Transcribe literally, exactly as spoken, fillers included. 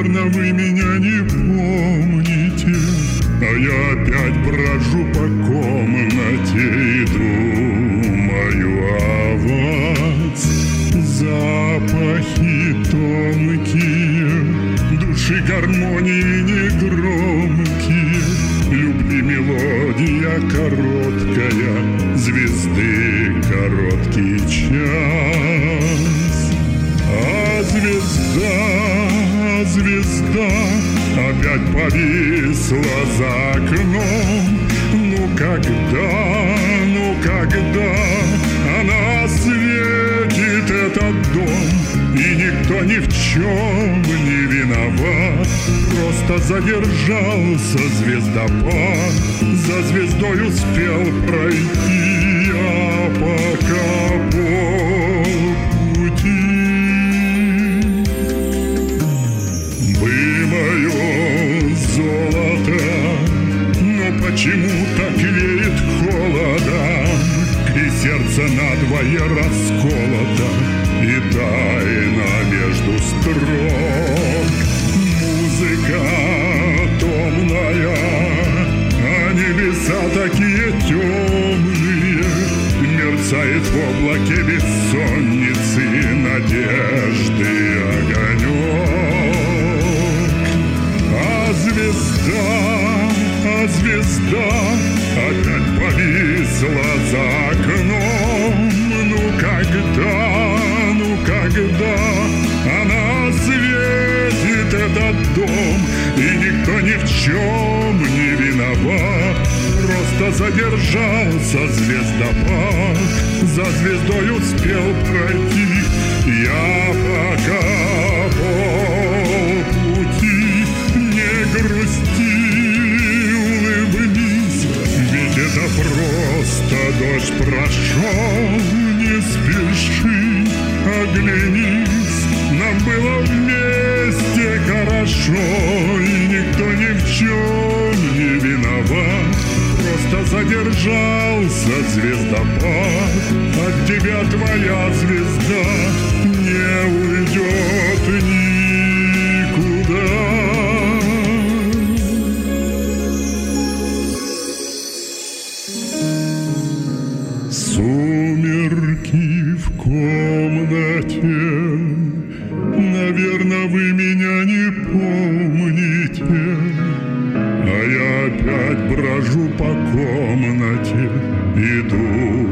наверное, вы меня не помните, а я опять брожу по комнате и думаю о вас. Запахи тонкие, души гармонии негромкие, любви мелодия короткая, звезды короткий час. А звезда, а звезда опять повисла за окном. Ну когда, ну когда она осветит этот дом, и никто ни в чем не виноват, просто задержался звездопад, за звездой успел пройти, а пока полпути. Вы мое золото, но почему так веет холодом, и сердце надвое расколото, и тайна между строк. Музыка томная, а небеса такие темные, мерцает в облаке бессонницы надежды огонек. А звезда, а звезда опять повисла за окном. Ну когда, ну когда она осветит этот дом, и никто ни в чем не виноват, просто задержался звездопад, за звездой успел пройти, я пока полпути. Не грусти, улыбнись, ведь это просто дождь прошел. Не спеши, оглянись, нам было вместе хорошо, и никто ни в чем не виноват, просто задержался звездопад. От тебя твоя звезда не уйдет никуда. Сумерки в комнате, наверное, вы меня не помните, а я опять брожу по комнате и думаю